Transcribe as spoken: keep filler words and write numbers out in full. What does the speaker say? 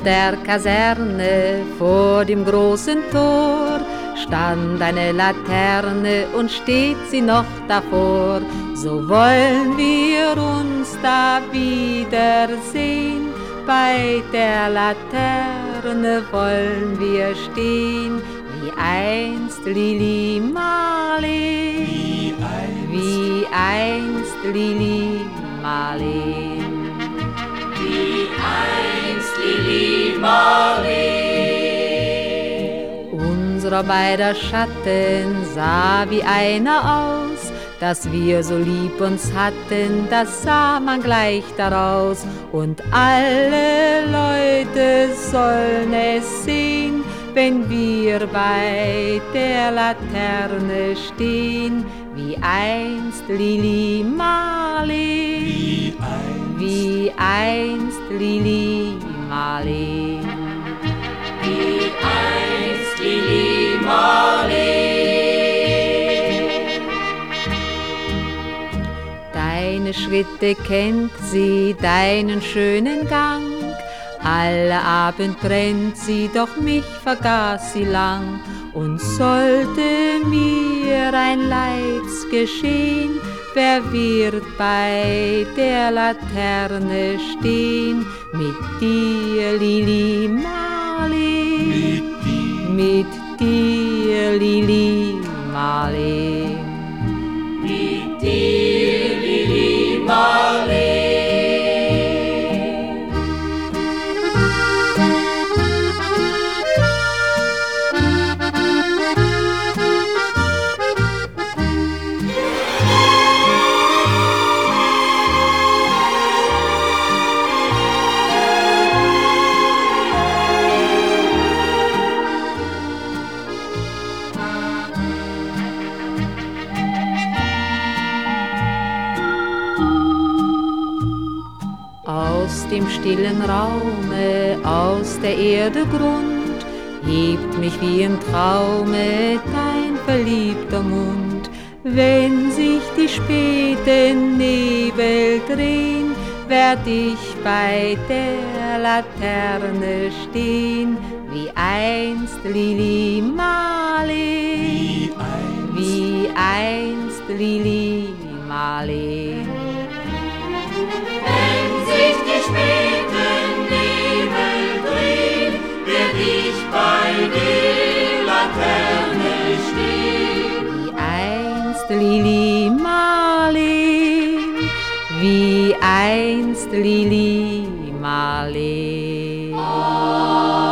der Kaserne vor dem großen Tor stand eine Laterne und steht sie noch davor. So wollen wir uns da wiedersehen, bei der Laterne wollen wir stehen, wie einst Lili Marleen, wie einst, wie einst Lili Marleen, wie einst Lili Marleen. Unser beider Schatten sah wie einer aus, dass wir so lieb uns hatten, das sah man gleich daraus. Und alle Leute sollen es sehen, wenn wir bei der Laterne stehen, wie einst Lili Marleen, wie einst, wie einst Lili Marleen, wie einst Lili Marleen. Deine Schritte kennt sie, deinen schönen Gang. Alle Abend brennt sie, doch mich vergaß sie lang. Und sollte mir ein Leids geschehen, wer wird bei der Laterne stehen? Mit dir, Lili Marleen, mit dir, Lili Marleen, mit dir, Lili Marleen. Aus dem stillen Raume, aus der Erde Grund, hebt mich wie im Traume dein verliebter Mund. Wenn sich die späten Nebel drehen, werd ich bei der Laterne stehen, wie einst Lili Marleen, wie einst Lili Marleen. Wenn sich die späten Nebel drehen, werd ich bei der Laterne stehen, wie einst Lili Marleen, wie einst Lili Marleen.